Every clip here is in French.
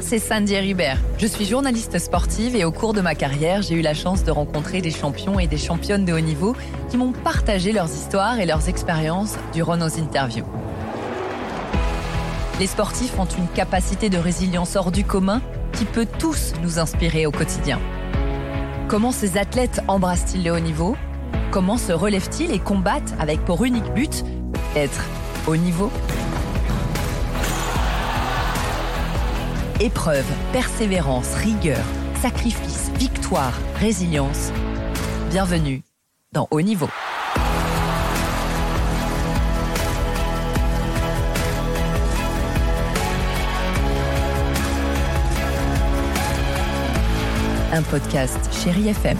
c'est Sandy Ribert. Je suis journaliste sportive et au cours de ma carrière, j'ai eu la chance de rencontrer des champions et des championnes de haut niveau qui m'ont partagé leurs histoires et leurs expériences durant nos interviews. Les sportifs ont une capacité de résilience hors du commun qui peut tous nous inspirer au quotidien. Comment ces athlètes embrassent-ils le haut niveau ? Comment se relèvent-ils et combattent avec pour unique but d'être haut niveau ? Épreuve, persévérance, rigueur, sacrifice, victoire, résilience. Bienvenue dans Haut Niveau. Un podcast Chérie FM.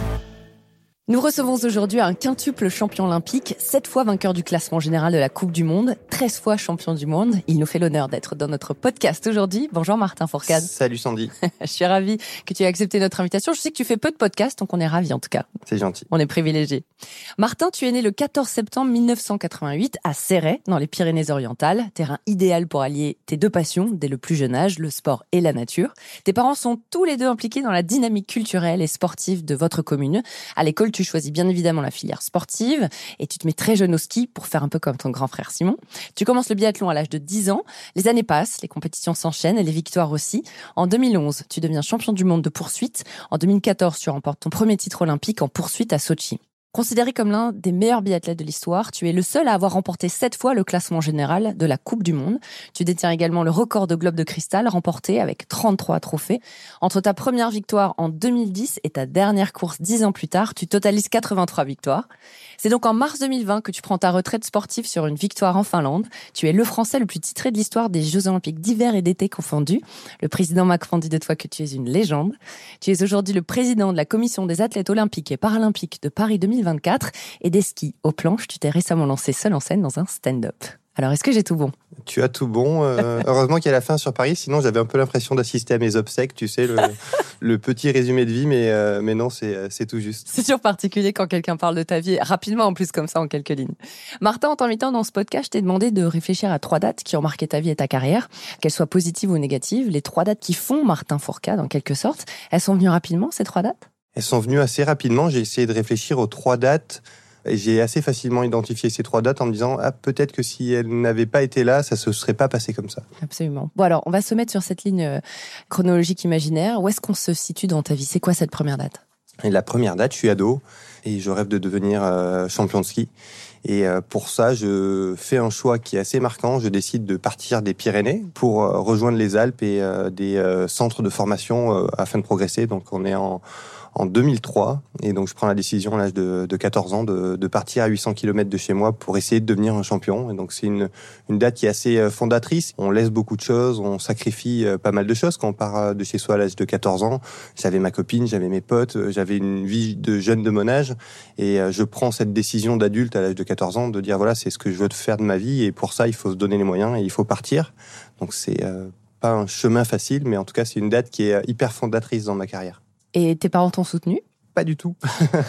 Nous recevons aujourd'hui un quintuple champion olympique, 7 fois vainqueur du classement général de la Coupe du Monde, 13 fois champion du monde. Il nous fait l'honneur d'être dans notre podcast aujourd'hui. Bonjour Martin Fourcade. Salut Sandy. Je suis ravie que tu aies accepté notre invitation. Je sais que tu fais peu de podcasts, donc on est ravis en tout cas. C'est gentil. On est privilégiés. Martin, tu es né le 14 septembre 1988 à Céret, dans les Pyrénées-Orientales. Terrain idéal pour allier tes deux passions dès le plus jeune âge, le sport et la nature. Tes parents sont tous les deux impliqués dans la dynamique culturelle et sportive de votre commune. À l'école, tu choisis bien évidemment la filière sportive et tu te mets très jeune au ski pour faire un peu comme ton grand frère Simon. Tu commences le biathlon à l'âge de 10 ans. Les années passent, les compétitions s'enchaînent et les victoires aussi. En 2011, tu deviens champion du monde de poursuite. En 2014, tu remportes ton premier titre olympique en poursuite à Sotchi. Considéré comme l'un des meilleurs biathlètes de l'histoire, tu es le seul à avoir remporté 7 fois le classement général de la Coupe du Monde. Tu détiens également le record de globe de cristal remporté avec 33 trophées. Entre ta première victoire en 2010 et ta dernière course 10 ans plus tard, tu totalises 83 victoires. C'est donc en mars 2020 que tu prends ta retraite sportive sur une victoire en Finlande. Tu es le Français le plus titré de l'histoire des Jeux Olympiques d'hiver et d'été confondus. Le président Macron dit de toi que tu es une légende. Tu es aujourd'hui le président de la Commission des athlètes olympiques et paralympiques de Paris 2024 et des skis aux planches. Tu t'es récemment lancé seul en scène dans un stand-up. Alors, est-ce que j'ai tout bon ? Tu as tout bon. Heureusement qu'il y a la fin sur Paris, sinon j'avais un peu l'impression d'assister à mes obsèques, tu sais, le petit résumé de vie, mais non, c'est tout juste. C'est toujours particulier quand quelqu'un parle de ta vie, rapidement en plus comme ça, en quelques lignes. Martin, en t'invitant dans ce podcast, je t'ai demandé de réfléchir à 3 dates qui ont marqué ta vie et ta carrière, qu'elles soient positives ou négatives, les 3 dates qui font Martin Fourcade, en quelque sorte. Elles sont venues rapidement, ces 3 dates ? Elles sont venues assez rapidement. J'ai essayé de réfléchir aux 3 dates. Et j'ai assez facilement identifié ces 3 dates en me disant peut-être que si elles n'avaient pas été là, ça se serait pas passé comme ça. Absolument. Bon alors, on va se mettre sur cette ligne chronologique imaginaire. Où est-ce qu'on se situe dans ta vie ? C'est quoi cette première date ? Et la première date, je suis ado et je rêve de devenir champion de ski. Et pour ça, je fais un choix qui est assez marquant. Je décide de partir des Pyrénées pour rejoindre les Alpes et des centres de formation afin de progresser. Donc on est en 2003, et donc je prends la décision à l'âge de 14 ans de partir à 800 km de chez moi pour essayer de devenir un champion. Et donc c'est une date qui est assez fondatrice. On laisse beaucoup de choses, on sacrifie pas mal de choses quand on part de chez soi à l'âge de 14 ans. J'avais ma copine, j'avais mes potes, j'avais une vie de jeune de mon âge, et je prends cette décision d'adulte à l'âge de 14 ans de dire voilà, c'est ce que je veux faire de ma vie, et pour ça il faut se donner les moyens et il faut partir. Donc c'est pas un chemin facile, mais en tout cas c'est une date qui est hyper fondatrice dans ma carrière. Et tes parents t'ont soutenu ? Pas du tout.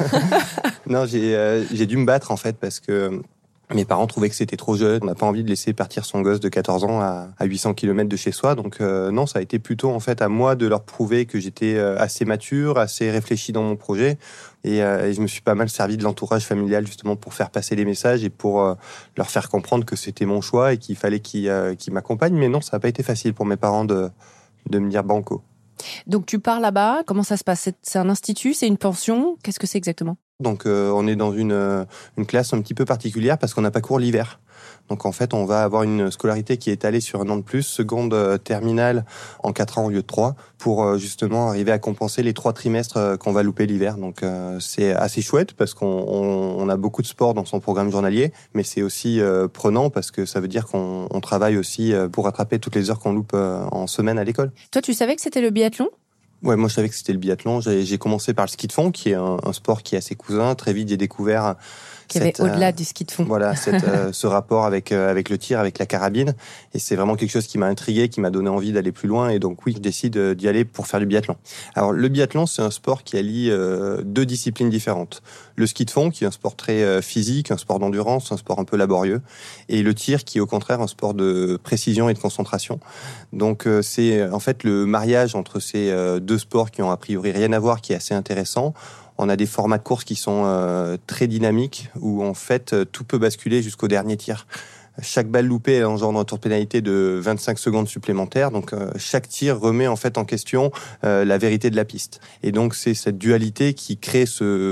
Non, j'ai dû me battre en fait parce que mes parents trouvaient que c'était trop jeune. On n'a pas envie de laisser partir son gosse de 14 ans à 800 km de chez soi. Donc non, ça a été plutôt en fait à moi de leur prouver que j'étais assez mature, assez réfléchi dans mon projet. Et je me suis pas mal servi de l'entourage familial justement pour faire passer les messages et pour leur faire comprendre que c'était mon choix et qu'il fallait qu'ils m'accompagnent. Mais non, ça n'a pas été facile pour mes parents de me dire banco. Donc tu pars là-bas, comment ça se passe ? C'est un institut, c'est une pension ? Qu'est-ce que c'est exactement ? Donc on est dans une classe un petit peu particulière parce qu'on n'a pas cours l'hiver. Donc en fait on va avoir une scolarité qui est étalée sur 1 an de plus, seconde terminale en 4 ans au lieu de 3, pour justement arriver à compenser les 3 trimestres qu'on va louper l'hiver. Donc c'est assez chouette parce qu'on a beaucoup de sport dans son programme journalier, mais c'est aussi prenant parce que ça veut dire qu'on travaille aussi pour rattraper toutes les heures qu'on loupe en semaine à l'école. Toi tu savais que c'était le biathlon ? Ouais, moi je savais que c'était le biathlon. J'ai commencé par le ski de fond, qui est un sport qui est assez cousin. Très vite, j'ai découvert Qui avait au-delà du ski de fond. Voilà, ce rapport avec le tir, avec la carabine. Et c'est vraiment quelque chose qui m'a intrigué, qui m'a donné envie d'aller plus loin. Et donc oui, je décide d'y aller pour faire du biathlon. Alors le biathlon, c'est un sport qui allie deux disciplines différentes. Le ski de fond, qui est un sport très physique, un sport d'endurance, un sport un peu laborieux. Et le tir, qui est au contraire un sport de précision et de concentration. Donc c'est en fait le mariage entre ces deux sports qui ont a priori rien à voir, qui est assez intéressant. On a des formats de course qui sont très dynamiques, où en fait tout peut basculer jusqu'au dernier tir. Chaque balle loupée engendre un tour de pénalité de 25 secondes supplémentaires. Donc chaque tir remet en fait en question la vérité de la piste. Et donc c'est cette dualité qui crée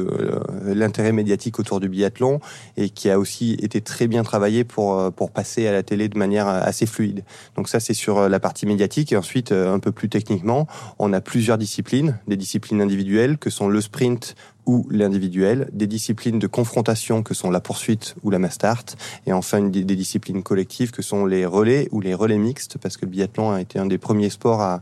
l'intérêt médiatique autour du biathlon et qui a aussi été très bien travaillé pour passer à la télé de manière assez fluide. Donc ça c'est sur la partie médiatique. Et ensuite un peu plus techniquement, on a plusieurs disciplines, des disciplines individuelles que sont le sprint ou l'individuel, des disciplines de confrontation que sont la poursuite ou la mass start, et enfin des disciplines collectives que sont les relais ou les relais mixtes, parce que le biathlon a été un des premiers sports à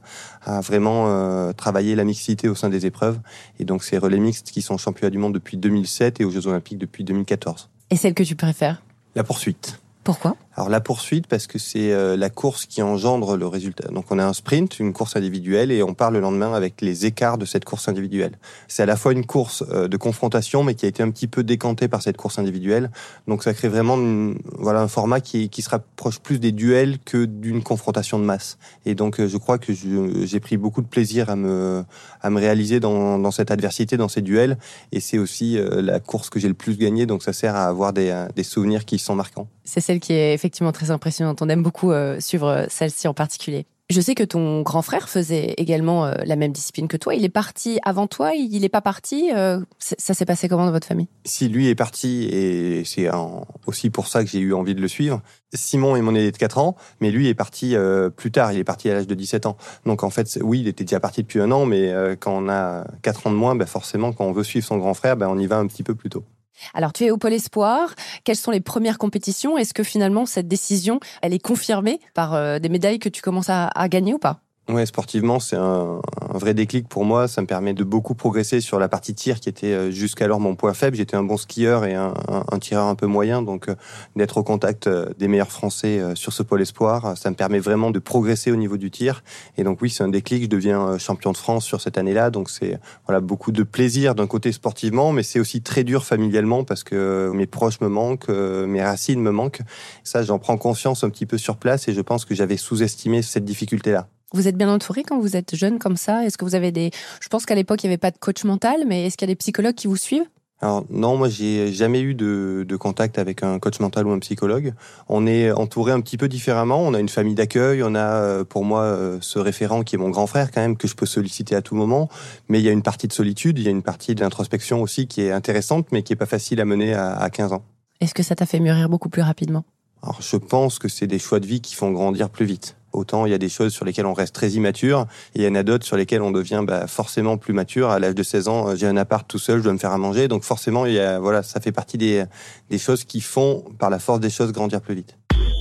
vraiment travailler la mixité au sein des épreuves. Et donc ces relais mixtes qui sont championnats du monde depuis 2007 et aux Jeux Olympiques depuis 2014. Et celle que tu préfères ? La poursuite. Pourquoi ? Alors la poursuite, parce que c'est la course qui engendre le résultat. Donc on a un sprint, une course individuelle, et on part le lendemain avec les écarts de cette course individuelle. C'est à la fois une course de confrontation, mais qui a été un petit peu décantée par cette course individuelle. Donc ça crée vraiment un format qui se rapproche plus des duels que d'une confrontation de masse. Et donc je crois que j'ai pris beaucoup de plaisir à me réaliser dans cette adversité, dans ces duels. Et c'est aussi la course que j'ai le plus gagnée, donc ça sert à avoir des souvenirs qui sont marquants. C'est celle qui est effectivement très impressionnante. On aime beaucoup suivre celle-ci en particulier. Je sais que ton grand frère faisait également la même discipline que toi. Il est parti avant toi, il n'est pas parti. Ça s'est passé comment dans votre famille ? Si, lui est parti, et c'est aussi pour ça que j'ai eu envie de le suivre. Simon est mon aîné de 4 ans, mais lui est parti plus tard. Il est parti à l'âge de 17 ans. Donc en fait, oui, il était déjà parti depuis 1 an, mais quand on a 4 ans de moins, forcément, quand on veut suivre son grand frère, on y va un petit peu plus tôt. Alors, tu es au Pôle Espoir. Quelles sont les premières compétitions ? Est-ce que finalement, cette décision, elle est confirmée par des médailles que tu commences à gagner ou pas ? Ouais, sportivement, c'est un vrai déclic pour moi. Ça me permet de beaucoup progresser sur la partie tir qui était jusqu'alors mon point faible. J'étais un bon skieur et un tireur un peu moyen, donc d'être au contact des meilleurs Français sur ce Pôle Espoir, ça me permet vraiment de progresser au niveau du tir. Et donc oui, c'est un déclic. Je deviens champion de France sur cette année-là, donc c'est beaucoup de plaisir d'un côté sportivement, mais c'est aussi très dur familialement parce que mes proches me manquent, mes racines me manquent. Ça, j'en prends conscience un petit peu sur place et je pense que j'avais sous-estimé cette difficulté-là. Vous êtes bien entouré quand vous êtes jeune comme ça ? Est-ce que vous avez Je pense qu'à l'époque, il n'y avait pas de coach mental, mais est-ce qu'il y a des psychologues qui vous suivent ? Alors non, moi j'ai jamais eu de contact avec un coach mental ou un psychologue. On est entouré un petit peu différemment. On a une famille d'accueil, on a pour moi ce référent qui est mon grand frère quand même, que je peux solliciter à tout moment. Mais il y a une partie de solitude, il y a une partie d'introspection aussi qui est intéressante, mais qui est pas facile à mener à 15 ans. Est-ce que ça t'a fait mûrir beaucoup plus rapidement ? Alors je pense que c'est des choix de vie qui font grandir plus vite. Autant il y a des choses sur lesquelles on reste très immature, et il y en a d'autres sur lesquelles on devient forcément plus mature. À l'âge de 16 ans, j'ai un appart tout seul, je dois me faire à manger, donc forcément ça fait partie des choses qui font, par la force des choses, grandir plus vite.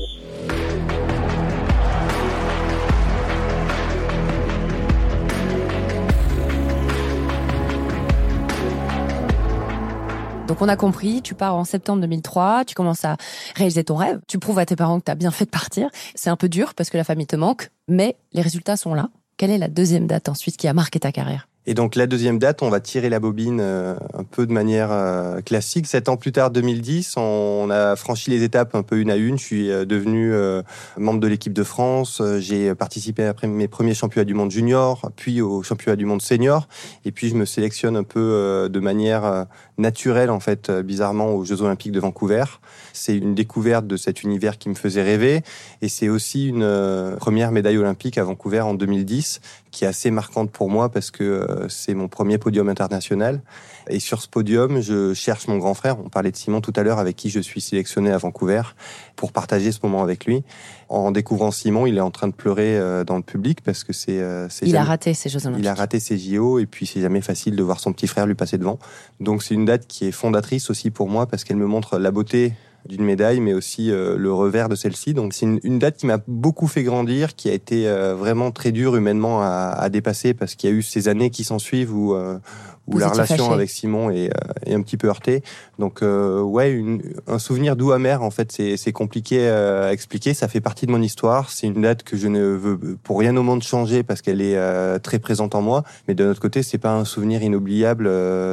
Donc on a compris, tu pars en septembre 2003, tu commences à réaliser ton rêve, tu prouves à tes parents que tu as bien fait de partir. C'est un peu dur parce que la famille te manque, mais les résultats sont là. Quelle est la deuxième date ensuite qui a marqué ta carrière ? Et donc la deuxième date, on va tirer la bobine un peu de manière classique. 7 ans plus tard, 2010, on a franchi les étapes un peu une à une. Je suis devenu membre de l'équipe de France. J'ai participé après mes premiers championnats du monde junior, puis au championnat du monde senior. Et puis je me sélectionne un peu de manière naturelle, en fait, bizarrement, aux Jeux Olympiques de Vancouver. C'est une découverte de cet univers qui me faisait rêver. Et c'est aussi une première médaille olympique à Vancouver en 2010, qui est assez marquante pour moi parce que c'est mon premier podium international. Et sur ce podium, je cherche mon grand frère. On parlait de Simon tout à l'heure, avec qui je suis sélectionné à Vancouver, pour partager ce moment avec lui. En découvrant Simon, il est en train de pleurer dans le public parce que il a raté ses Jeux Olympiques. Il a raté ses JO et puis c'est jamais facile de voir son petit frère lui passer devant. Donc c'est une date qui est fondatrice aussi pour moi parce qu'elle me montre la beauté d'une médaille, mais aussi le revers de celle-ci. Donc c'est une date qui m'a beaucoup fait grandir, qui a été vraiment très dure humainement à dépasser parce qu'il y a eu ces années qui s'en suivent où où la relation avec Simon est un petit peu heurtée. Donc un souvenir doux amer, en fait, c'est compliqué à expliquer. Ça fait partie de mon histoire. C'est une date que je ne veux pour rien au monde changer parce qu'elle est très présente en moi. Mais de notre côté, c'est pas un souvenir inoubliable.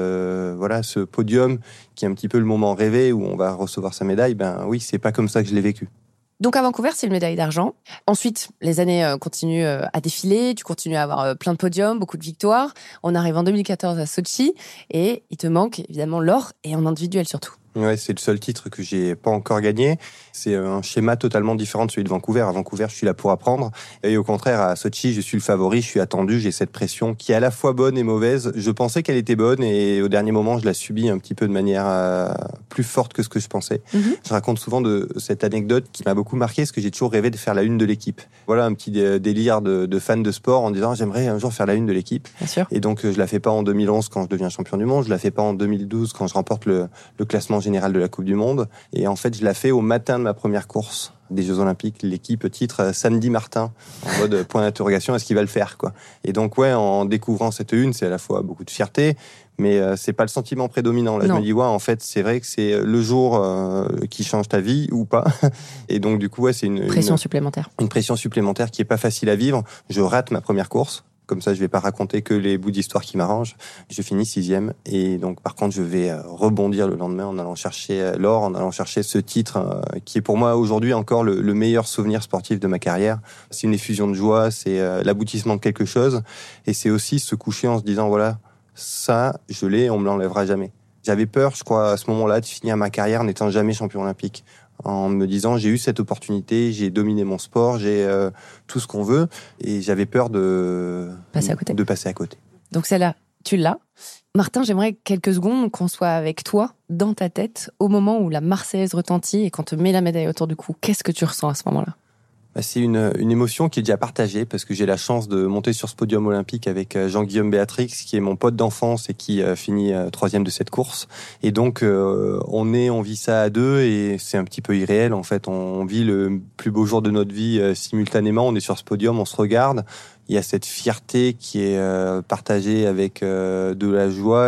Ce podium qui est un petit peu le moment rêvé où on va recevoir sa médaille. Ben oui, c'est pas comme ça que je l'ai vécu. Donc à Vancouver, c'est une médaille d'argent. Ensuite, les années continuent à défiler, tu continues à avoir plein de podiums, beaucoup de victoires. On arrive en 2014 à Sochi et il te manque évidemment l'or et en individuel surtout. Ouais, c'est le seul titre que j'ai pas encore gagné. C'est un schéma totalement différent de celui de Vancouver. À Vancouver, je suis là pour apprendre. Et au contraire, à Sochi, je suis le favori, je suis attendu, j'ai cette pression qui est à la fois bonne et mauvaise. Je pensais qu'elle était bonne et au dernier moment, je la subis un petit peu de manière plus forte que ce que je pensais. Mm-hmm. Je raconte souvent de cette anecdote qui m'a beaucoup marqué, parce que j'ai toujours rêvé de faire la une de l'équipe. Voilà un petit délire de fan de sport en disant j'aimerais un jour faire la une de l'équipe. Bien sûr. Et donc, je la fais pas en 2011 quand je deviens champion du monde, je la fais pas en 2012 quand je remporte le classement général de la Coupe du Monde. Et en fait, je la fais au matin de ma première course des Jeux Olympiques. L'équipe titre Samedi Martin, en mode point d'interrogation, est-ce qu'il va le faire, quoi. Et donc, en découvrant cette une, c'est à la fois beaucoup de fierté, mais c'est pas le sentiment prédominant. Là, non. Je me dis, en fait, c'est vrai que c'est le jour qui change ta vie ou pas. Et donc, du coup, c'est une pression supplémentaire. Une pression supplémentaire qui est pas facile à vivre. Je rate ma première course. Comme ça, je vais pas raconter que les bouts d'histoire qui m'arrangent. Je finis 6e. Et donc, par contre, je vais rebondir le lendemain en allant chercher l'or, en allant chercher ce titre qui est pour moi aujourd'hui encore le meilleur souvenir sportif de ma carrière. C'est une effusion de joie, c'est l'aboutissement de quelque chose. Et c'est aussi se coucher en se disant, voilà, ça, je l'ai, on me l'enlèvera jamais. J'avais peur, je crois, à ce moment-là, de finir ma carrière n'étant jamais champion olympique. En me disant, j'ai eu cette opportunité, j'ai dominé mon sport, j'ai tout ce qu'on veut, et j'avais peur de passer à côté. Donc celle-là, tu l'as. Martin, j'aimerais quelques secondes qu'on soit avec toi, dans ta tête, au moment où la Marseillaise retentit et qu'on te met la médaille autour du cou. Qu'est-ce que tu ressens à ce moment-là ? C'est une émotion qui est déjà partagée parce que j'ai la chance de monter sur ce podium olympique avec Jean-Guillaume Béatrix, qui est mon pote d'enfance et qui finit 3e de cette course. Et donc, on vit ça à deux et c'est un petit peu irréel. En fait, on vit le plus beau jour de notre vie simultanément. On est sur ce podium, on se regarde. Il y a cette fierté qui est partagée avec de la joie,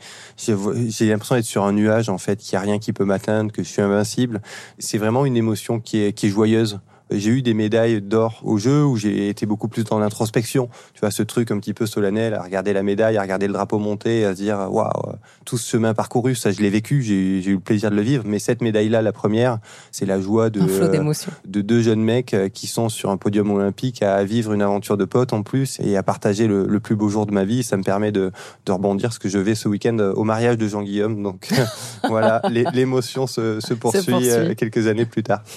j'ai l'impression d'être sur un nuage, en fait, qu'il n'y a rien qui peut m'atteindre, que je suis invincible. C'est vraiment une émotion qui est joyeuse. J'ai eu des médailles d'or au jeu où j'ai été beaucoup plus dans l'introspection. Tu vois, ce truc un petit peu solennel, à regarder la médaille, à regarder le drapeau monter, à se dire, waouh, tout ce chemin parcouru, ça, je l'ai vécu, j'ai eu le plaisir de le vivre. Mais cette médaille-là, la première, c'est la joie de deux jeunes mecs qui sont sur un podium olympique à vivre une aventure de potes en plus et à partager le plus beau jour de ma vie. Ça me permet de rebondir ce que je vais ce week-end au mariage de Jean-Guillaume. Donc, voilà, l'émotion se poursuit quelques années plus tard.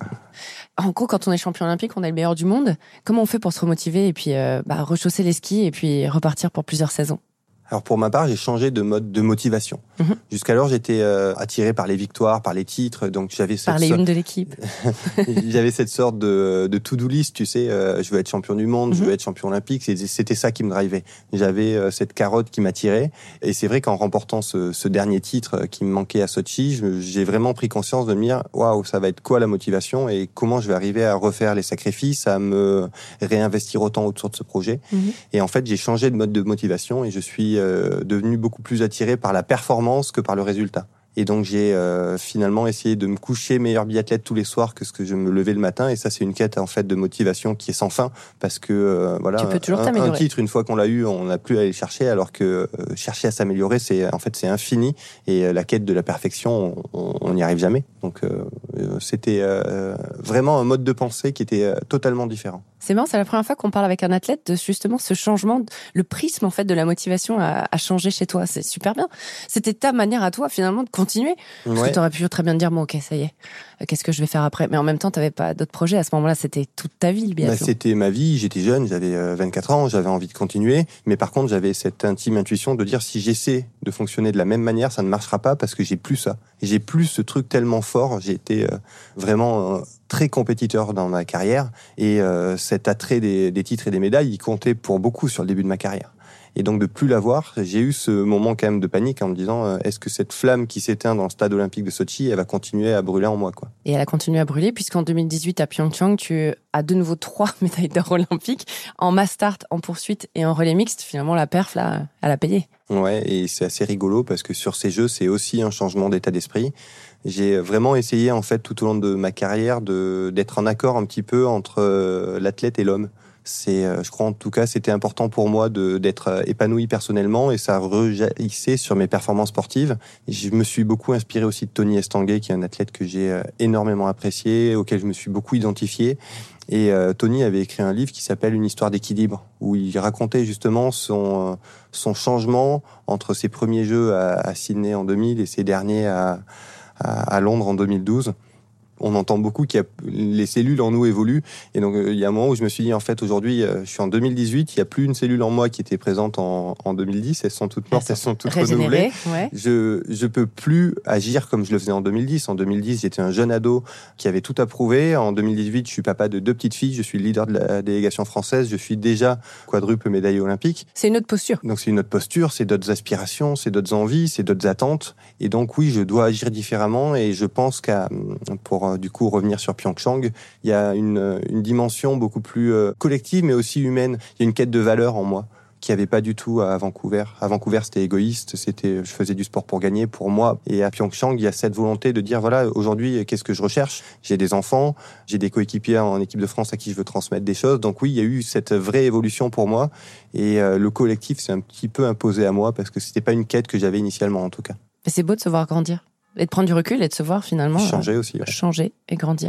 En gros, quand on est champion olympique, on est le meilleur du monde. Comment on fait pour se remotiver et puis rechausser les skis et puis repartir pour plusieurs saisons ? Alors pour ma part, j'ai changé de mode de motivation. Mmh. Jusqu'alors, j'étais attiré par les victoires, par les titres, donc j'avais par les unes de l'équipe. J'avais cette sorte de to-do list, tu sais. Je veux être champion du monde, je veux être champion olympique. C'était ça qui me drivait. J'avais cette carotte qui m'attirait, et c'est vrai qu'en remportant ce dernier titre qui me manquait à Sochi, j'ai vraiment pris conscience de me dire waouh, ça va être quoi la motivation et comment je vais arriver à refaire les sacrifices, à me réinvestir autant autour de ce projet. Mmh. Et en fait, j'ai changé de mode de motivation et je suis devenu beaucoup plus attiré par la performance que par le résultat. Et donc j'ai finalement essayé de me coucher meilleur biathlète tous les soirs que ce que je me levais le matin. Et ça, c'est une quête en fait de motivation qui est sans fin parce que voilà, tu peux toujours t'améliorer. Un titre, une fois qu'on l'a eu, on n'a plus à aller le chercher. Alors que chercher à s'améliorer, c'est infini. Et la quête de la perfection, on n'y arrive jamais. Donc c'était vraiment un mode de pensée qui était totalement différent. C'est marrant, c'est la première fois qu'on parle avec un athlète de justement ce changement, le prisme en fait de la motivation a changé chez toi. C'est super bien. C'était ta manière à toi finalement de continuer. Parce que t'aurais pu très bien te dire bon ok ça y est, qu'est-ce que je vais faire après ? Mais en même temps t'avais pas d'autres projets à ce moment-là. C'était toute ta vie le biathlon. C'était ma vie. J'étais jeune, j'avais 24 ans, j'avais envie de continuer. Mais par contre j'avais cette intime intuition de dire si j'essaie de fonctionner de la même manière, ça ne marchera pas parce que j'ai plus ça. Et j'ai plus ce truc tellement fort. J'ai été vraiment très compétiteur dans ma carrière et cet attrait des titres et des médailles, il comptait pour beaucoup sur le début de ma carrière. Et donc de plus la voir, j'ai eu ce moment quand même de panique en me disant est-ce que cette flamme qui s'éteint dans le stade olympique de Sotchi, elle va continuer à brûler en moi, quoi. Et elle a continué à brûler puisqu'en 2018 à Pyeongchang, tu as de nouveau 3 médailles d'or olympiques en mass start, en poursuite et en relais mixte. Finalement, la perf, là, elle a payé. Ouais, et c'est assez rigolo parce que sur ces jeux, c'est aussi un changement d'état d'esprit. J'ai vraiment essayé, en fait, tout au long de ma carrière, d'être en accord un petit peu entre l'athlète et l'homme. Je crois en tout cas, c'était important pour moi d'être épanoui personnellement et ça rejaillissait sur mes performances sportives. Je me suis beaucoup inspiré aussi de Tony Estanguet, qui est un athlète que j'ai énormément apprécié, auquel je me suis beaucoup identifié. Et Tony avait écrit un livre qui s'appelle Une histoire d'équilibre, où il racontait justement son changement entre ses premiers jeux à Sydney en 2000 et ses derniers à Londres en 2012. On entend beaucoup les cellules en nous évoluent. Et donc, il y a un moment où je me suis dit, en fait, aujourd'hui, je suis en 2018, il n'y a plus une cellule en moi qui était présente en 2010. Elles sont toutes mortes, elles sont toutes renouvelées. Ouais. Je peux plus agir comme je le faisais en 2010. En 2010, j'étais un jeune ado qui avait tout approuvé. En 2018, je suis papa de 2 petites filles. Je suis le leader de la délégation française. Je suis déjà quadruple médaillé olympique. C'est une autre posture. Donc, c'est une autre posture, c'est d'autres aspirations, c'est d'autres envies, c'est d'autres attentes. Et donc, oui, je dois agir différemment. Et je pense pour du coup revenir sur Pyeongchang, il y a une dimension beaucoup plus collective, mais aussi humaine. Il y a une quête de valeur en moi qu'il n'y avait pas du tout à Vancouver. À Vancouver, c'était égoïste, je faisais du sport pour gagner, pour moi. Et à Pyeongchang, il y a cette volonté de dire, voilà, aujourd'hui, qu'est-ce que je recherche ? J'ai des enfants, j'ai des coéquipiers en équipe de France à qui je veux transmettre des choses. Donc oui, il y a eu cette vraie évolution pour moi. Et le collectif s'est un petit peu imposé à moi, parce que c'était pas une quête que j'avais initialement, en tout cas. Mais c'est beau de se voir grandir. Et de prendre du recul et de se voir finalement changer aussi. Ouais. Changer et grandir.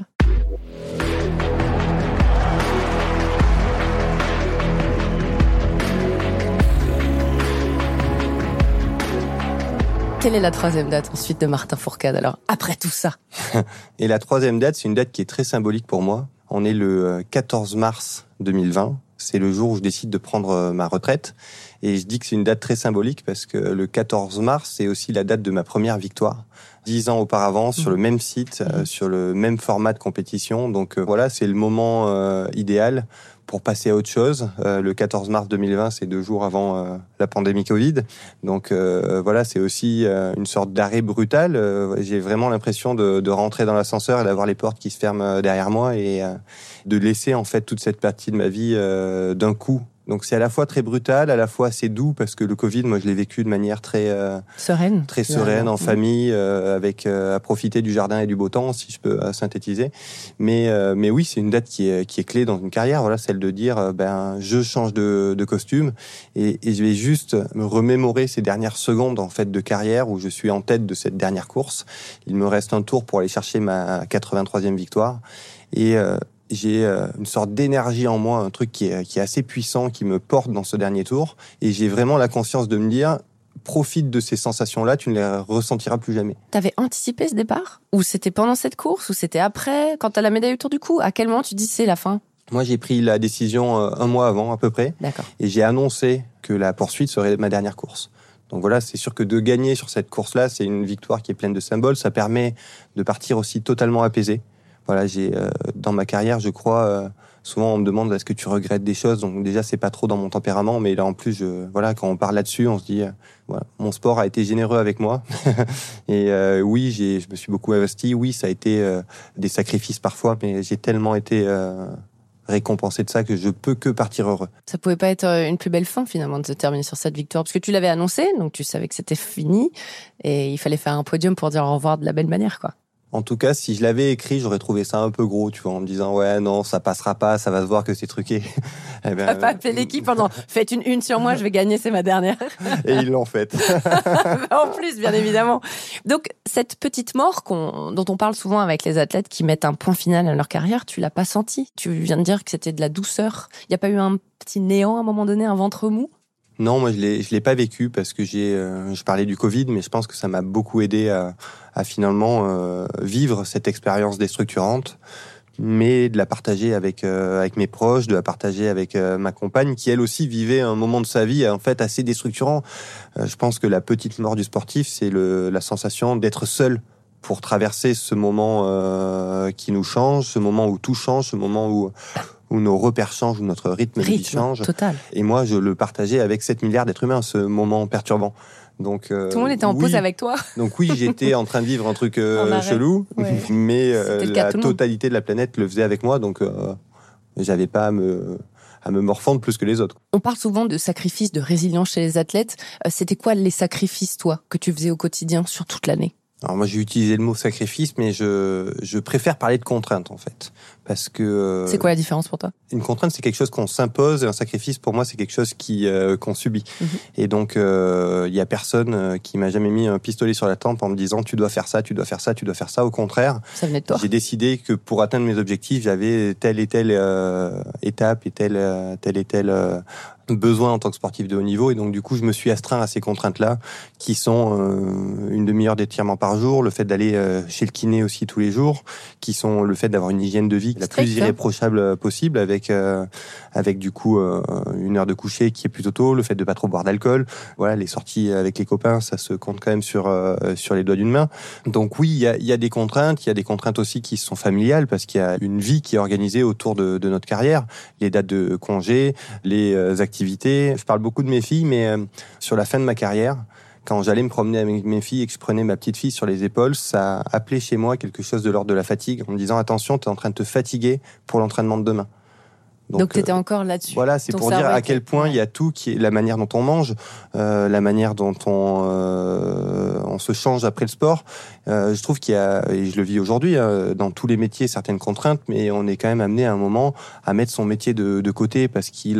Quelle est la 3e date ensuite de Martin Fourcade, alors, après tout ça? Et la 3e date, c'est une date qui est très symbolique pour moi. On est le 14 mars 2020. C'est le jour où je décide de prendre ma retraite. Et je dis que c'est une date très symbolique parce que le 14 mars, c'est aussi la date de ma première victoire. 10 ans auparavant, sur le même site, sur le même format de compétition. Donc voilà, c'est le moment idéal pour passer à autre chose. Le 14 mars 2020, c'est 2 jours avant la pandémie Covid. Donc voilà, c'est aussi une sorte d'arrêt brutal. J'ai vraiment l'impression de rentrer dans l'ascenseur et d'avoir les portes qui se ferment derrière moi et de laisser en fait toute cette partie de ma vie d'un coup. Donc c'est à la fois très brutal, à la fois assez doux parce que le Covid, moi je l'ai vécu de manière très sereine, en famille, avec à profiter du jardin et du beau temps, si je peux synthétiser. Mais oui, c'est une date qui est clé dans une carrière. Voilà, celle de dire je change de costume et je vais juste me remémorer ces dernières secondes en fait de carrière où je suis en tête de cette dernière course. Il me reste un tour pour aller chercher ma 83e victoire et j'ai une sorte d'énergie en moi, un truc qui est assez puissant, qui me porte dans ce dernier tour. Et j'ai vraiment la conscience de me dire, profite de ces sensations-là, tu ne les ressentiras plus jamais. T'avais anticipé ce départ ? Ou c'était pendant cette course ? Ou c'était après, quand t'as la médaille autour du cou ? À quel moment tu dis c'est la fin ? Moi, j'ai pris la décision 1 mois avant, à peu près. D'accord. Et j'ai annoncé que la poursuite serait ma dernière course. Donc voilà, c'est sûr que de gagner sur cette course-là, c'est une victoire qui est pleine de symboles. Ça permet de partir aussi totalement apaisé. Voilà, dans ma carrière, je crois, souvent on me demande est-ce que tu regrettes des choses. Donc déjà, c'est pas trop dans mon tempérament, mais là en plus, quand on parle là-dessus, on se dit, voilà, mon sport a été généreux avec moi. Et oui, je me suis beaucoup investi. Oui, ça a été des sacrifices parfois, mais j'ai tellement été récompensé de ça que je peux que partir heureux. Ça pouvait pas être une plus belle fin finalement de se terminer sur cette victoire, parce que tu l'avais annoncé, donc tu savais que c'était fini, et il fallait faire un podium pour dire au revoir de la belle manière, quoi. En tout cas, si je l'avais écrit, j'aurais trouvé ça un peu gros, tu vois, en me disant ouais non, ça passera pas, ça va se voir que c'est truqué. Eh ben, t'as pas appelé l'équipe pendant faites une sur moi, je vais gagner, c'est ma dernière. Et ils l'ont faite. En plus, bien évidemment. Donc cette petite mort dont on parle souvent avec les athlètes qui mettent un point final à leur carrière, tu l'as pas senti. Tu viens de dire que c'était de la douceur. Il y a pas eu un petit néant à un moment donné, un ventre mou? Non, moi je l'ai pas vécu parce que je parlais du Covid, mais je pense que ça m'a beaucoup aidé à finalement vivre cette expérience déstructurante, mais de la partager avec mes proches, de la partager avec ma compagne qui elle aussi vivait un moment de sa vie en fait assez déstructurant. Je pense que la petite mort du sportif, c'est la sensation d'être seul pour traverser ce moment qui nous change, ce moment où tout change, ce moment où nos repères changent, où notre rythme de vie change. Total. Et moi, je le partageais avec 7 milliards d'êtres humains, ce moment perturbant. Donc, tout le monde était en pause avec toi. Donc oui, j'étais en train de vivre un truc chelou, mais la totalité de la planète le faisait avec moi, donc j'avais pas à me morfondre plus que les autres. On parle souvent de sacrifices, de résilience chez les athlètes. C'était quoi les sacrifices, toi, que tu faisais au quotidien sur toute l'année ? Alors moi, j'ai utilisé le mot sacrifice, mais je préfère parler de contrainte, en fait. Parce que... c'est quoi la différence pour toi ? Une contrainte, c'est quelque chose qu'on s'impose, et un sacrifice, pour moi, c'est quelque chose qu'on subit. Et donc, il y a personne qui m'a jamais mis un pistolet sur la tempe en me disant « tu dois faire ça, tu dois faire ça, tu dois faire ça ». Au contraire, ça venait de toi. J'ai décidé que pour atteindre mes objectifs, j'avais telle et telle étape et telle besoin en tant que sportif de haut niveau. Et donc, du coup, je me suis astreint à ces contraintes-là, qui sont une demi-heure d'étirement par jour, le fait d'aller chez le kiné aussi tous les jours, qui sont le fait d'avoir une hygiène de vie la plus irréprochable possible, avec du coup une heure de coucher qui est plutôt tôt, le fait de pas trop boire d'alcool. Voilà, les sorties avec les copains, ça se compte quand même sur les doigts d'une main. Donc oui, il y a des contraintes. Il y a des contraintes aussi qui sont familiales, parce qu'il y a une vie qui est organisée autour de notre carrière, les dates de congé, les activités. Je parle beaucoup de mes filles, mais sur la fin de ma carrière, quand j'allais me promener avec mes filles et que je prenais ma petite fille sur les épaules, ça appelait chez moi quelque chose de l'ordre de la fatigue, en me disant « Attention, tu es en train de te fatiguer pour l'entraînement de demain ». Donc tu étais encore là-dessus. Voilà, c'est pour dire à quel point il y a tout, qui est la manière dont on mange, la manière dont on se change après le sport. Je trouve qu'il y a, et je le vis aujourd'hui, dans tous les métiers, certaines contraintes, mais on est quand même amené à un moment à mettre son métier de côté, parce qu'il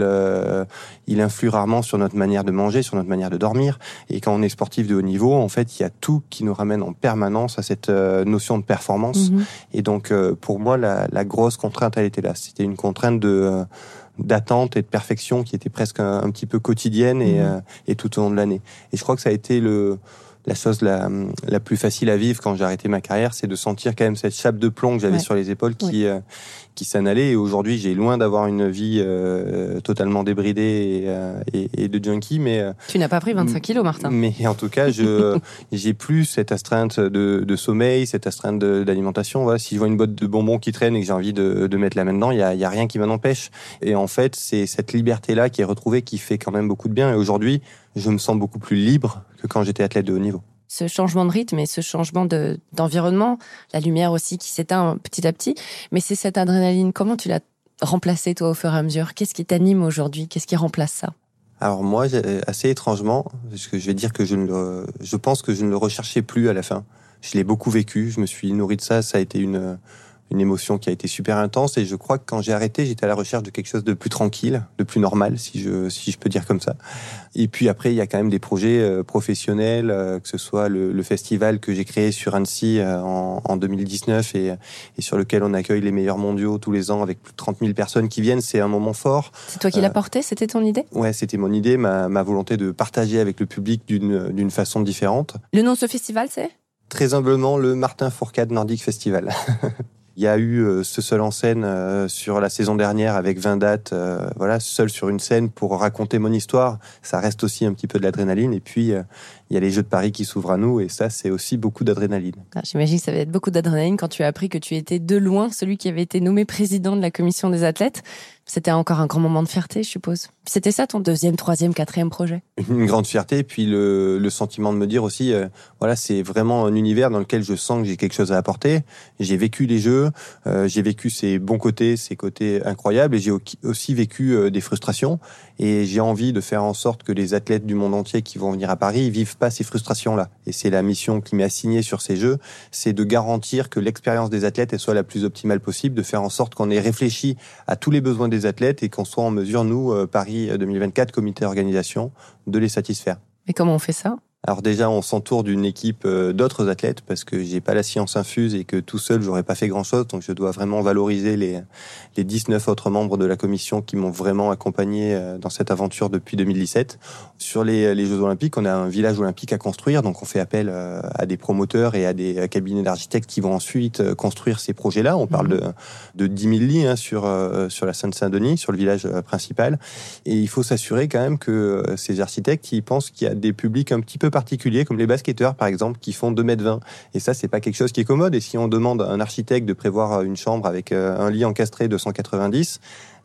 influe rarement sur notre manière de manger, sur notre manière de dormir. Et quand on est sportif de haut niveau, en fait, il y a tout qui nous ramène en permanence à cette notion de performance. Et donc, pour moi, la grosse contrainte, elle était là. C'était une contrainte d'attente et de perfection qui était presque un petit peu quotidienne et tout au long de l'année. Et je crois que ça a été la chose la plus facile à vivre quand j'ai arrêté ma carrière, c'est de sentir quand même cette chape de plomb que j'avais sur les épaules qui s'en allait. Et aujourd'hui, j'ai loin d'avoir une vie totalement débridée et de junkie, mais tu n'as pas pris 25 kilos, Martin. Mais en tout cas, j'ai plus cette astreinte de sommeil, cette astreinte d'alimentation. Voilà, si je vois une boîte de bonbons qui traîne et que j'ai envie de mettre la main dedans, il y a rien qui m'en empêche. Et en fait, c'est cette liberté-là qui est retrouvée, qui fait quand même beaucoup de bien. Et aujourd'hui, je me sens beaucoup plus libre que quand j'étais athlète de haut niveau. Ce changement de rythme et ce changement d'environnement, la lumière aussi qui s'éteint petit à petit, mais c'est cette adrénaline, comment tu l'as remplacée toi au fur et à mesure ? Qu'est-ce qui t'anime aujourd'hui ? Qu'est-ce qui remplace ça ? Alors moi, assez étrangement, parce que je vais dire que je pense que je ne le recherchais plus à la fin. Je l'ai beaucoup vécu, je me suis nourri de ça, ça a été une émotion qui a été super intense, et je crois que quand j'ai arrêté, j'étais à la recherche de quelque chose de plus tranquille, de plus normal, si je peux dire comme ça. Et puis après, il y a quand même des projets professionnels, que ce soit le festival que j'ai créé sur Annecy en 2019 et sur lequel on accueille les meilleurs mondiaux tous les ans avec plus de 30 000 personnes qui viennent. C'est un moment fort. C'est toi qui l'as porté ? C'était ton idée ? Ouais, c'était mon idée, ma volonté de partager avec le public d'une façon différente. Le nom de ce festival, c'est ? Très humblement, le Martin Fourcade Nordic Festival. Il y a eu ce seul en scène sur la saison dernière avec 20 dates, seul sur une scène pour raconter mon histoire. Ça reste aussi un petit peu de l'adrénaline. Et puis, il y a les Jeux de Paris qui s'ouvrent à nous, et ça, c'est aussi beaucoup d'adrénaline. J'imagine que ça va être beaucoup d'adrénaline quand tu as appris que tu étais de loin celui qui avait été nommé président de la commission des athlètes. C'était encore un grand moment de fierté, je suppose. C'était ça ton 2e, 3e, 4e projet ? Une grande fierté, puis le sentiment de me dire aussi, c'est vraiment un univers dans lequel je sens que j'ai quelque chose à apporter. J'ai vécu les Jeux, j'ai vécu ses bons côtés, ses côtés incroyables, et j'ai aussi vécu des frustrations. Et j'ai envie de faire en sorte que les athlètes du monde entier qui vont venir à Paris vivent pas ces frustrations-là. Et c'est la mission qui m'est assignée sur ces Jeux, c'est de garantir que l'expérience des athlètes elle soit la plus optimale possible, de faire en sorte qu'on ait réfléchi à tous les besoins des athlètes et qu'on soit en mesure, nous, Paris 2024, comité d'organisation, de les satisfaire. Et comment on fait ça ? Alors déjà, on s'entoure d'une équipe d'autres athlètes, parce que j'ai pas la science infuse et que tout seul, j'aurais pas fait grand-chose. Donc je dois vraiment valoriser les 19 autres membres de la commission qui m'ont vraiment accompagné dans cette aventure depuis 2017. Sur les Jeux Olympiques, on a un village olympique à construire, donc on fait appel à des promoteurs et à des cabinets d'architectes qui vont ensuite construire ces projets-là. On parle de 10 000 lits sur la Seine-Saint-Denis, sur le village principal. Et il faut s'assurer quand même que ces architectes, ils pensent qu'il y a des publics un petit peu particuliers, comme les basketteurs par exemple, qui font 2,20 m. Et ça, c'est pas quelque chose qui est commode. Et si on demande à un architecte de prévoir une chambre avec un lit encastré de 190,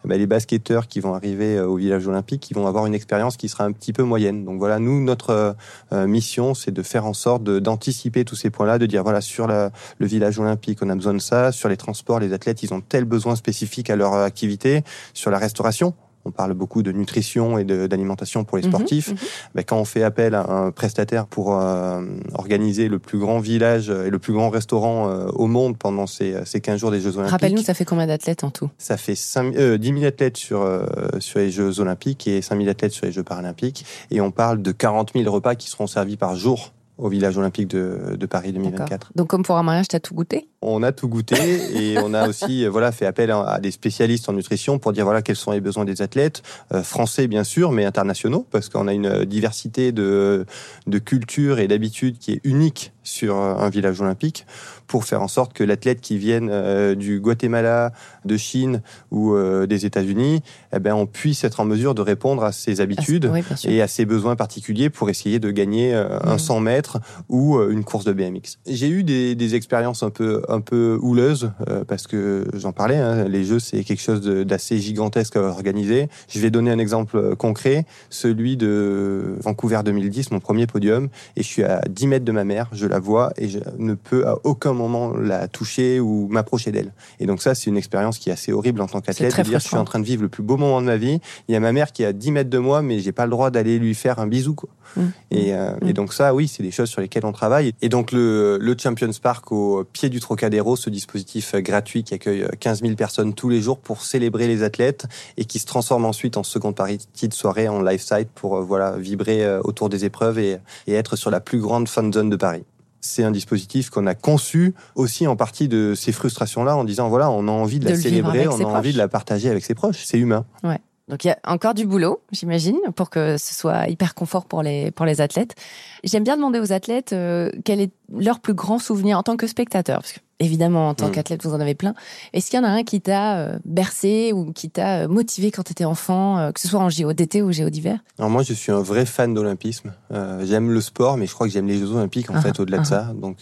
les basketteurs qui vont arriver au village olympique, ils vont avoir une expérience qui sera un petit peu moyenne. Donc voilà, nous, notre mission, c'est de faire en sorte d'anticiper tous ces points-là, de dire voilà, sur le village olympique, on a besoin de ça, sur les transports, les athlètes, ils ont tel besoin spécifique à leur activité, sur la restauration. On parle beaucoup de nutrition et d'alimentation pour les sportifs. Quand on fait appel à un prestataire pour organiser le plus grand village et le plus grand restaurant au monde pendant ces 15 jours des Jeux Olympiques. Rappelle-nous, ça fait combien d'athlètes en tout ? Ça fait 10 000 athlètes sur les Jeux Olympiques et 5 000 athlètes sur les Jeux Paralympiques. Et on parle de 40 000 repas qui seront servis par jour au village olympique de Paris 2024. D'accord. Donc comme pour un mariage, tu as tout goûté ? On a tout goûté et on a aussi fait appel à des spécialistes en nutrition pour dire quels sont les besoins des athlètes, français bien sûr, mais internationaux, parce qu'on a une diversité de cultures et d'habitudes qui est unique sur un village olympique, pour faire en sorte que l'athlète qui vienne du Guatemala, de Chine ou des États-Unis, on puisse être en mesure de répondre à ses habitudes et à ses besoins particuliers pour essayer de gagner un 100 mètres ou une course de BMX. J'ai eu des expériences un peu houleuses parce que j'en parlais, les Jeux c'est quelque chose d'assez gigantesque à organiser. Je vais donner un exemple concret, celui de Vancouver 2010, mon premier podium, et je suis à 10 mètres de ma mère, je la vois et je ne peux à aucun moment la toucher ou m'approcher d'elle. Et donc ça, c'est une expérience qui est assez horrible en tant qu'athlète, de dire je suis en train de vivre le plus beau moment de ma vie, il y a ma mère qui est à 10 mètres de moi, mais j'ai pas le droit d'aller lui faire un bisou, quoi. Et donc ça, oui, c'est des choses sur lesquelles on travaille. Et donc le Champions Park au pied du Trocadéro, ce dispositif gratuit qui accueille 15 000 personnes tous les jours pour célébrer les athlètes et qui se transforme ensuite en seconde partie de soirée en live site pour vibrer autour des épreuves et être sur la plus grande fan zone de Paris. C'est un dispositif qu'on a conçu aussi en partie de ces frustrations-là en disant on a envie de la célébrer, on a envie de la partager avec ses proches. C'est humain. Ouais. Donc il y a encore du boulot, j'imagine, pour que ce soit hyper confort pour les athlètes. J'aime bien demander aux athlètes quel est leur plus grand souvenir en tant que spectateur, parce que évidemment en tant qu'athlète vous en avez plein. Est-ce qu'il y en a un qui t'a bercé ou qui t'a motivé quand tu étais enfant, que ce soit en JO d'été ou JO d'hiver ? Alors moi je suis un vrai fan d'olympisme. J'aime le sport, mais je crois que j'aime les Jeux Olympiques en fait au-delà de ça. Donc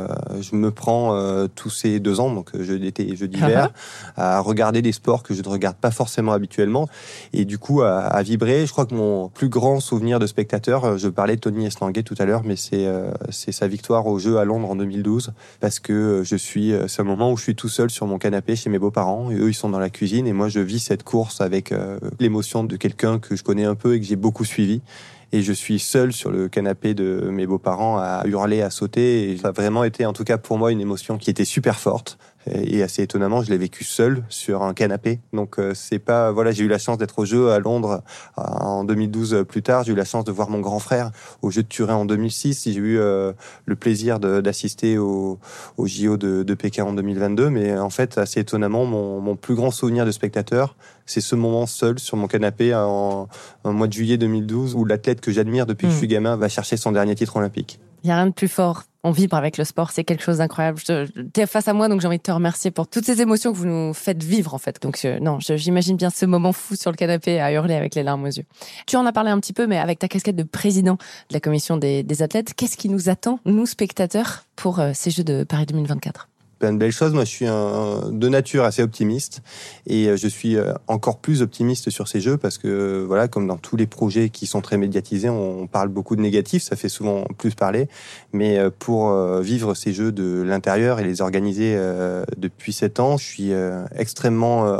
je me prends tous ces 2 ans, donc jeux d'été et jeux d'hiver, à regarder des sports que je ne regarde pas forcément habituellement. Et du coup, à vibrer, je crois que mon plus grand souvenir de spectateur, je parlais de Tony Estanguet tout à l'heure, mais c'est sa victoire aux Jeux à Londres en 2012, parce que c'est un moment où je suis tout seul sur mon canapé chez mes beaux-parents, et eux, ils sont dans la cuisine, et moi, je vis cette course avec l'émotion de quelqu'un que je connais un peu et que j'ai beaucoup suivi. Et je suis seul sur le canapé de mes beaux-parents à hurler, à sauter. Et ça a vraiment été, en tout cas pour moi, une émotion qui était super forte. Et assez étonnamment, je l'ai vécu seul sur un canapé. Donc c'est pas j'ai eu la chance d'être aux Jeux à Londres en 2012 plus tard. J'ai eu la chance de voir mon grand frère aux Jeux de Turin en 2006. J'ai eu le plaisir d'assister aux JO de Pékin en 2022. Mais en fait, assez étonnamment, mon plus grand souvenir de spectateur, c'est ce moment seul sur mon canapé en mois de juillet 2012 où l'athlète que j'admire depuis que je suis gamin va chercher son dernier titre olympique. Il n'y a rien de plus fort. On vibre avec le sport, c'est quelque chose d'incroyable. T'es face à moi, donc j'ai envie de te remercier pour toutes ces émotions que vous nous faites vivre, en fait. Donc j'imagine bien ce moment fou sur le canapé à hurler avec les larmes aux yeux. Tu en as parlé un petit peu, mais avec ta casquette de président de la commission des athlètes, qu'est-ce qui nous attend, nous, spectateurs, pour ces Jeux de Paris 2024 ? Plein de belles choses. Moi, je suis de nature assez optimiste et je suis encore plus optimiste sur ces Jeux parce que, comme dans tous les projets qui sont très médiatisés, on parle beaucoup de négatifs, ça fait souvent plus parler. Mais pour vivre ces Jeux de l'intérieur et les organiser depuis 7 ans, je suis extrêmement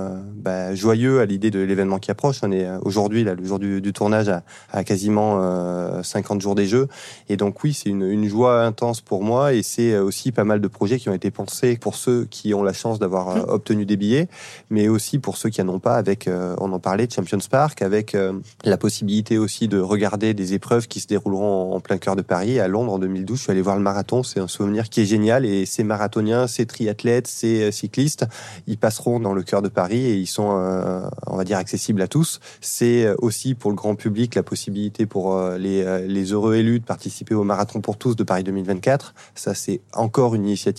joyeux à l'idée de l'événement qui approche. On est aujourd'hui, le jour du tournage, à quasiment 50 jours des Jeux. Et donc oui, c'est une joie intense pour moi et c'est aussi pas mal de projets qui ont été pensés pour ceux qui ont la chance d'avoir obtenu des billets, mais aussi pour ceux qui n'en ont pas avec, on en parlait, de Champions Park, avec la possibilité aussi de regarder des épreuves qui se dérouleront en plein cœur de Paris. À Londres, en 2012, je suis allé voir le marathon. C'est un souvenir qui est génial et ces marathoniens, ces triathlètes, ces cyclistes, ils passeront dans le cœur de Paris et ils sont, on va dire, accessibles à tous. C'est aussi pour le grand public la possibilité pour les heureux élus de participer au marathon pour tous de Paris 2024. Ça, c'est encore une initiative qui est assez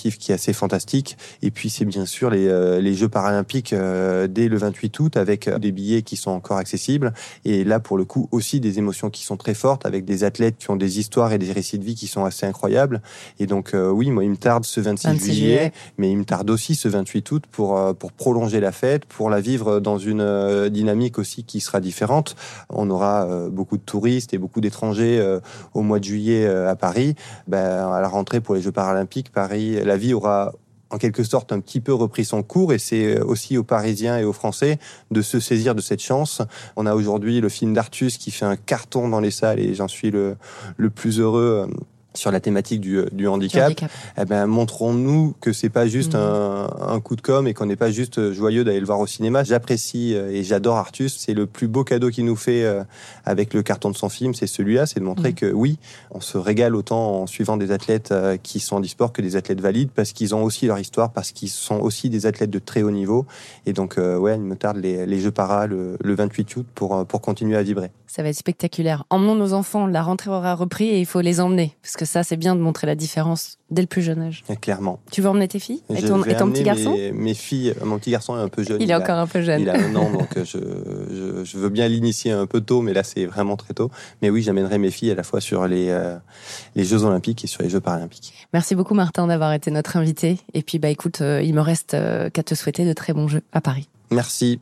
c'est fantastique. Et puis c'est bien sûr les Jeux paralympiques dès le 28 août avec des billets qui sont encore accessibles. Et là, pour le coup, aussi des émotions qui sont très fortes avec des athlètes qui ont des histoires et des récits de vie qui sont assez incroyables. Et donc oui, moi il me tarde ce 26 juillet, mais il me tarde aussi ce 28 août pour prolonger la fête, pour la vivre dans une dynamique aussi qui sera différente. On aura beaucoup de touristes et beaucoup d'étrangers au mois de juillet à Paris. À la rentrée pour les Jeux paralympiques, Paris, la vie aura en quelque sorte un petit peu repris son cours, et c'est aussi aux Parisiens et aux Français de se saisir de cette chance. On a aujourd'hui le film d'Artus qui fait un carton dans les salles, et j'en suis le plus heureux sur la thématique du handicap. Montrons-nous que c'est pas juste un coup de com' et qu'on n'est pas juste joyeux d'aller le voir au cinéma. J'apprécie et j'adore Artus. C'est le plus beau cadeau qu'il nous fait avec le carton de son film, c'est celui-là, c'est de montrer que oui, on se régale autant en suivant des athlètes qui sont handisport que des athlètes valides, parce qu'ils ont aussi leur histoire, parce qu'ils sont aussi des athlètes de très haut niveau. Et donc, il me tarde les Jeux Para le 28 août pour continuer à vibrer. Ça va être spectaculaire. Emmenons nos enfants, la rentrée aura repris et il faut les emmener. Parce que ça, c'est bien de montrer la différence dès le plus jeune âge. Et clairement. Tu veux emmener tes filles et ton petit garçon? Mes filles, mon petit garçon est un peu jeune. Il est encore un peu jeune. Il a 1 an, donc je veux bien l'initier un peu tôt, mais là, c'est vraiment très tôt. Mais oui, j'amènerai mes filles à la fois sur les Jeux Olympiques et sur les Jeux Paralympiques. Merci beaucoup, Martin, d'avoir été notre invité. Et puis, écoute, il me reste qu'à te souhaiter de très bons Jeux à Paris. Merci.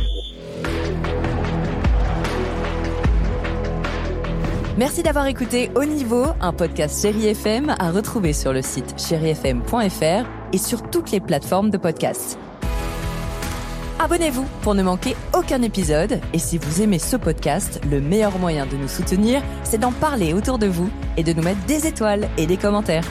Merci d'avoir écouté Haut Niveau, un podcast Chéri FM à retrouver sur le site chérifm.fr et sur toutes les plateformes de podcast. Abonnez-vous pour ne manquer aucun épisode. Et si vous aimez ce podcast, le meilleur moyen de nous soutenir, c'est d'en parler autour de vous et de nous mettre des étoiles et des commentaires.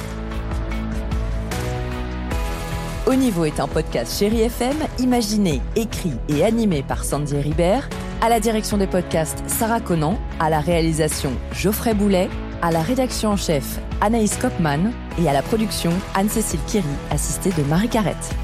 Haut Niveau est un podcast Chéri FM, imaginé, écrit et animé par Sandy Ribert. À la direction des podcasts, Sarah Conan. À la réalisation, Geoffrey Boulet. À la rédaction en chef, Anaïs Kopman. Et à la production, Anne-Cécile Kiri, assistée de Marie Carrette.